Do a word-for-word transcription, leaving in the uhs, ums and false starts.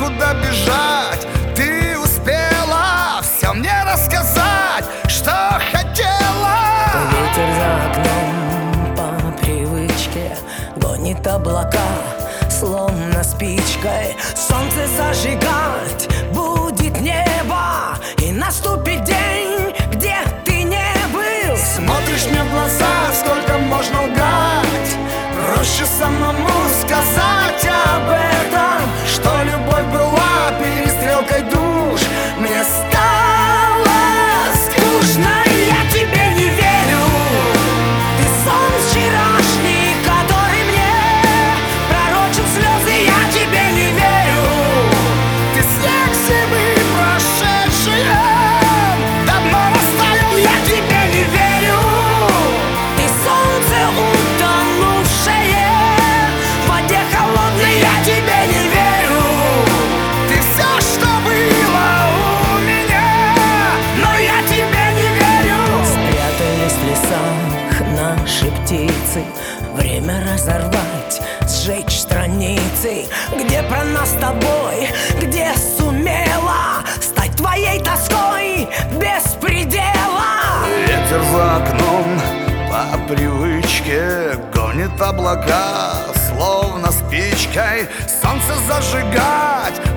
некуда бежать. Ты успела все мне рассказать, что хотела. Ветер за окном по привычке гонит облака, словно спичкой. Солнце зажигать будет небо, и наступит день, где ты не был. Смотришь мне в глаза, сколько можно лгать. Проще самому сказать об этом, что любовь была перестрелкой душ. Мне стало скучно, и я тебе не верю. Ты сон вчерашний, который мне пророчил слезы, я тебе не верю. Ты снег зимы прошедший, давно растаял, я тебе не верю. Ты солнце утонувшее в воде холодной, я тебе не верю. Ты все, что было у меня, но я тебе не верю. Спрятались в лесах наши птицы, время разорвать, сжечь страницы. Где про нас с тобой, где сумела стать твоей тоской без предела? Ветер за окном по привычке гонит облака, словно спичкой солнце зажигать